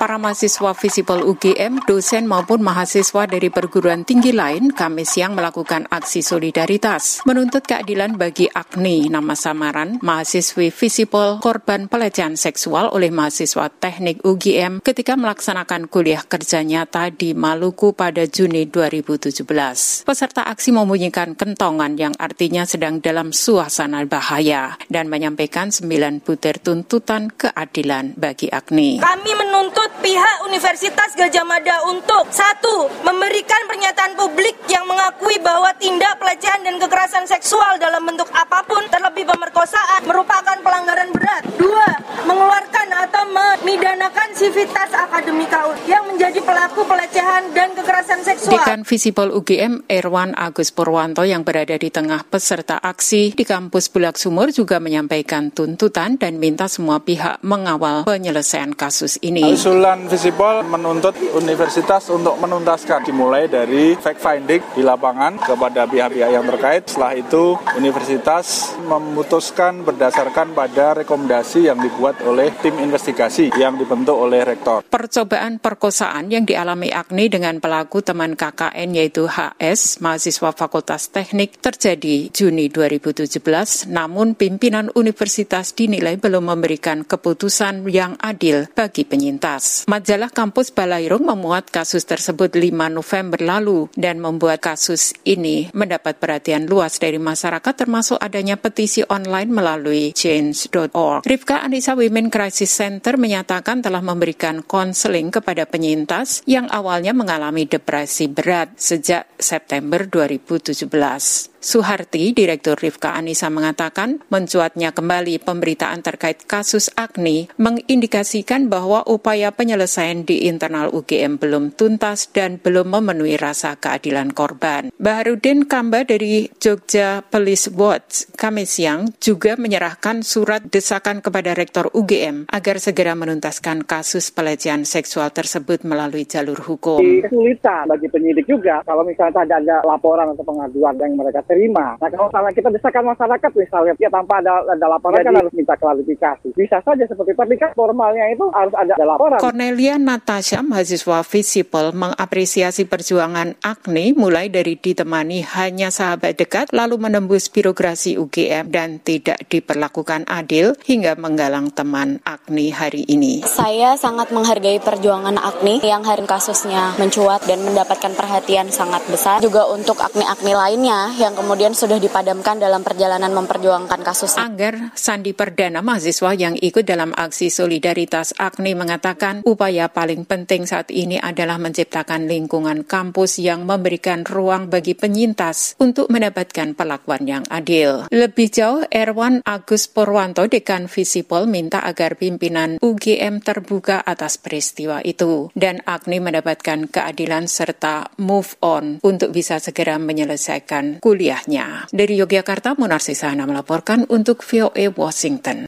para mahasiswa Visipol UGM, dosen maupun mahasiswa dari perguruan tinggi lain Kamis siang melakukan aksi solidaritas menuntut keadilan bagi Agni, nama samaran mahasiswi Visipol korban pelecehan seksual oleh mahasiswa teknik UGM ketika melaksanakan kuliah kerja nyata di Maluku pada Juni 2017. Peserta aksi membunyikan kentongan yang artinya sedang dalam suasana bahaya dan menyampaikan 9 butir tuntutan keadilan bagi Agni. Kami menuntut pihak Universitas Gadjah Mada untuk 1. Memberikan pernyataan publik yang mengakui bahwa tindak pelecehan dan kekerasan seksual dalam bentuk apapun, terlebih pemerkosaan, merupakan pelanggaran berat. 2. Mengeluarkan atau memidanakan sivitas akademika yang menjadi pelaku pelecehan dan kekerasan seksual. Dekan Visipol UGM Erwan Agus Purwanto yang berada di tengah peserta aksi di kampus Bulak Sumur juga menyampaikan tuntutan dan minta semua pihak mengawal penyelesaian kasus ini. Usulan Visipol menuntut universitas untuk menuntaskan, dimulai dari fact-finding di lapangan kepada pihak-pihak yang terkait. Setelah itu, universitas memutuskan berdasarkan pada rekomendasi yang dibuat oleh tim investigasi yang dibentuk oleh rektor. Percobaan perkosaan yang dialami Agni dengan pelaku teman KKN yaitu HS, mahasiswa Fakultas Teknik, terjadi Juni 2017, namun pimpinan universitas dinilai belum memberikan keputusan yang adil bagi penyintas. Majalah Kampus Balairung memuat kasus tersebut 5 November lalu dan membuat kasus ini mendapat perhatian luas dari masyarakat termasuk adanya petisi online melalui change.org. Rifka Anissa Women Crisis Center menyatakan telah memberikan konseling kepada penyintas yang awalnya mengalami depresi berat sejak September 2017. Suharti, Direktur Rifka Anissa mengatakan mencuatnya kembali pemberitaan terkait kasus Agni mengindikasikan bahwa upaya penyelesaian di internal UGM belum tuntas dan belum memenuhi rasa keadilan korban. Baharudin Kamba dari Jogja Police Watch Kamis siang juga menyerahkan surat desakan kepada Rektor UGM agar segera menuntaskan kasus pelecehan seksual tersebut melalui jalur hukum. Kesulitan bagi penyidik juga kalau misalnya ada laporan atau pengaduan yang mereka terima. Nah, kalau misalnya kita desakan masyarakat misalnya ya tanpa ada laporan kan harus minta klarifikasi. Bisa saja seperti itu, tapi kan formalnya itu harus ada laporan. Cornelia Natasha, mahasiswa Visipol, mengapresiasi perjuangan Agni mulai dari ditemani hanya sahabat dekat lalu menembus birokrasi UGM dan tidak diperlakukan adil hingga menggalang teman Agni hari ini. Saya sangat menghargai perjuangan Agni yang hari kasusnya mencuat dan mendapatkan perhatian sangat besar. Juga untuk Agni-Agni lainnya yang kemudian sudah dipadamkan dalam perjalanan memperjuangkan kasus. Angger Sandi Perdana, mahasiswa yang ikut dalam aksi solidaritas Agni, mengatakan upaya paling penting saat ini adalah menciptakan lingkungan kampus yang memberikan ruang bagi penyintas untuk mendapatkan perlakuan yang adil. Lebih jauh, Erwan Agus Purwanto, Dekan Visipol, minta agar pimpinan UGM terbuka atas peristiwa itu dan Agni mendapatkan keadilan serta move on untuk bisa segera menyelesaikan kuliahnya. Dari Yogyakarta, Munarsih Sahana melaporkan untuk VOA Washington.